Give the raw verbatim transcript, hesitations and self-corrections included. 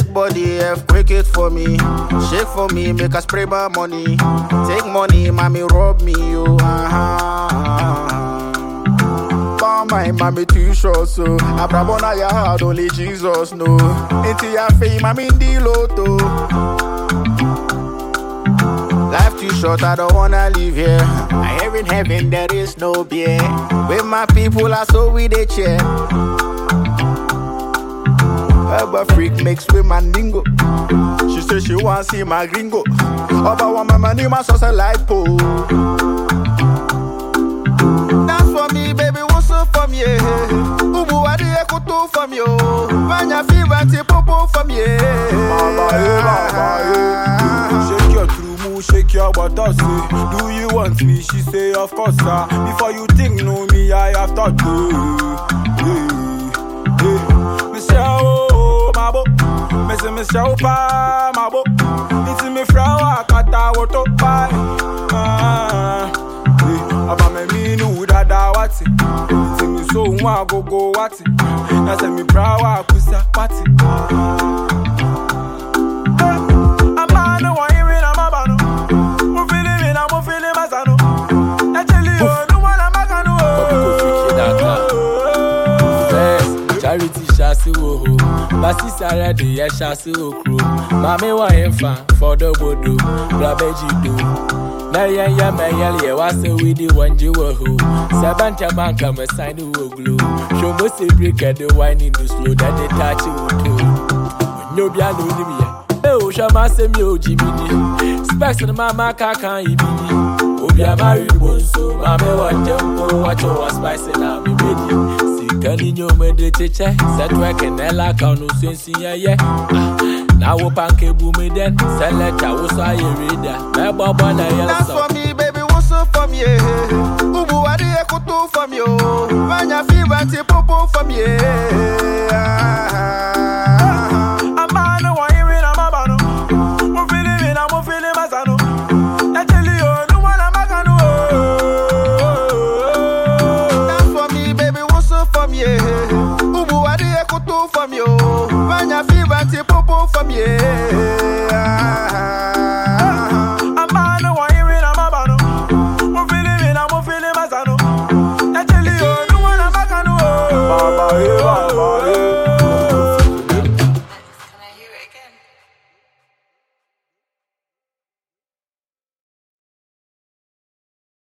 Shake body, F, quick it for me. Shake for me, make us spray my money. Take money, mommy, rob me, yo. Uh-huh. My mommy too short, so I brabona ya hard, only Jesus know. Into your fame, I'm in the lotto. Life too short, I don't wanna live here. I hear in heaven there is no beer. With my people, I saw with a chair. Herba freak mix with my ningo. She say she want see my gringo. Oba want my money, my sauce a lipo. That's for me, baby, what's up for me? Ubu wadi ekoto for me, oh. Manya fever ti popo for me. Mama, eh, mama, eh. Shake your true move, shake your butter, say. Do you want me? She say, of course, sir. Before you think know me, I have thought to. Yeah, yeah. Michelle. Mese me show pa mabo. It's me flower kata woto pa. Ah, aba me minu dada wati. It's me so nwa go go wati. Na se me flower kusa party. Ama no wa iri na mabano. Mo feeling me na mo feeling masano. Na tell you no wanna magano. Charity shasi wo. Basi sara de ya shasi okro. Mami wa enfa for the bodo. Brabeji do. Na ya ya me ya le wa se we di wanji wo ho. Sabanta banka me sign wo glue. Show mo se break the wine in the slow that they touch you to. No bia no ni me. E o sha ma se mi o jibidi. Specs na mama ka kan ibidi. Obi amari bonso. Mami wa tempo watch your spice na me ready. Can you me the teacher? Set work and Ella can no sense in ya. Now, panke boom me then. Select I was a reader. My baba, that's for me, baby. What's up for me? Ubu wadi ekoto for me. Manya fever ti popo for me.